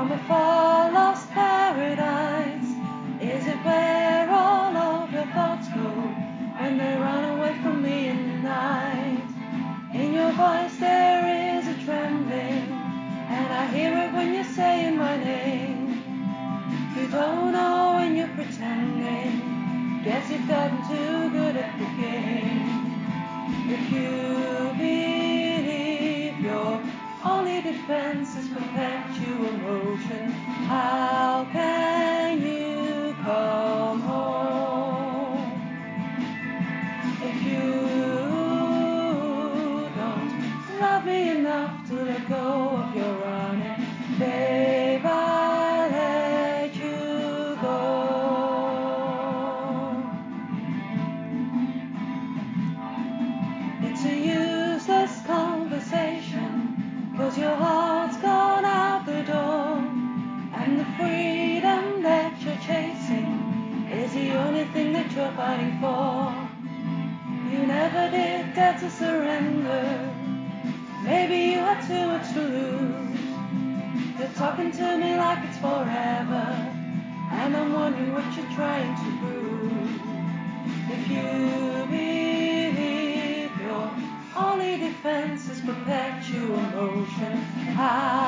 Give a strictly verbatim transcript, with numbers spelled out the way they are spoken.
a far lost paradise? Is it where all of your thoughts go when they run away from me in the night? In your voice there is a trembling, and I hear it when you're saying my name. You don't know when you're pretending, guess you've gotten too good at the game. If you believe your only defense is perpetual motion, how can you come home? If you don't love me enough to let go of your running, babe, I'll let you go. It's a useless conversation, 'cause your heart's gone out the door, and the freedom that you're chasing is the only thing that you're fighting for. You never did dare to surrender, maybe you had too much to lose. You're talking to me like it's forever, and I'm wondering what you're trying to prove. If you believe your only defense is perpetual motion, how